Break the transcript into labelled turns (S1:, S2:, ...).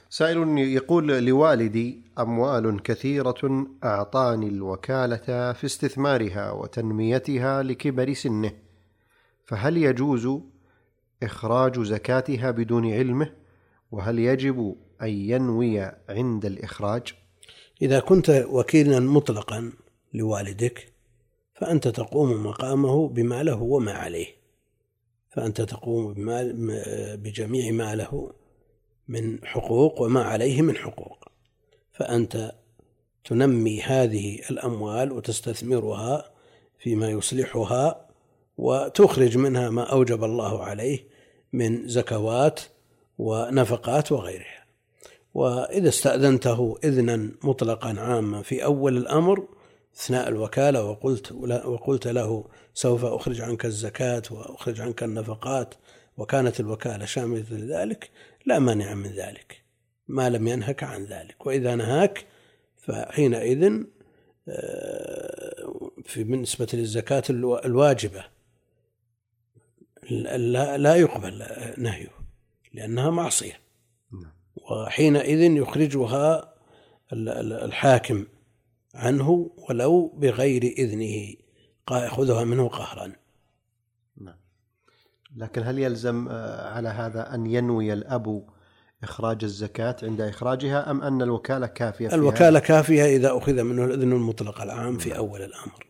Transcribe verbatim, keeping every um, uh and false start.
S1: سائل يقول: لوالدي أموال كثيرة أعطاني الوكالة في استثمارها وتنميتها لكبر سنه، فهل يجوز إخراج زكاتها بدون علمه؟ وهل يجب أن ينوي عند الإخراج؟
S2: إذا كنت وكيلا مطلقا لوالدك فأنت تقوم مقامه بما له وما عليه، فأنت تقوم بجميع ما له من حقوق وما عليه من حقوق، فأنت تنمي هذه الأموال وتستثمرها فيما يصلحها وتخرج منها ما أوجب الله عليه من زكوات ونفقات وغيرها. وإذا استأذنته إذنا مطلقا عاما في أول الأمر أثناء الوكالة وقلت, وقلت له سوف أخرج عنك الزكاة وأخرج عنك النفقات، وكانت الوكالة شاملة لذلك، لا مانع من ذلك ما لم ينهك عن ذلك. وإذا نهاك فحينئذ في بالنسبة للزكاة الواجبة لا يقبل نهيه لأنها معصية، وحينئذ يخرجها الحاكم عنه ولو بغير إذنه، يأخذها منه قهرا.
S1: لكن هل يلزم على هذا أن ينوي الأب إخراج الزكاة عند إخراجها، أم أن الوكالة كافية فيها؟
S2: الوكالة كافية إذا أخذ منه الإذن المطلق العام في أول الأمر.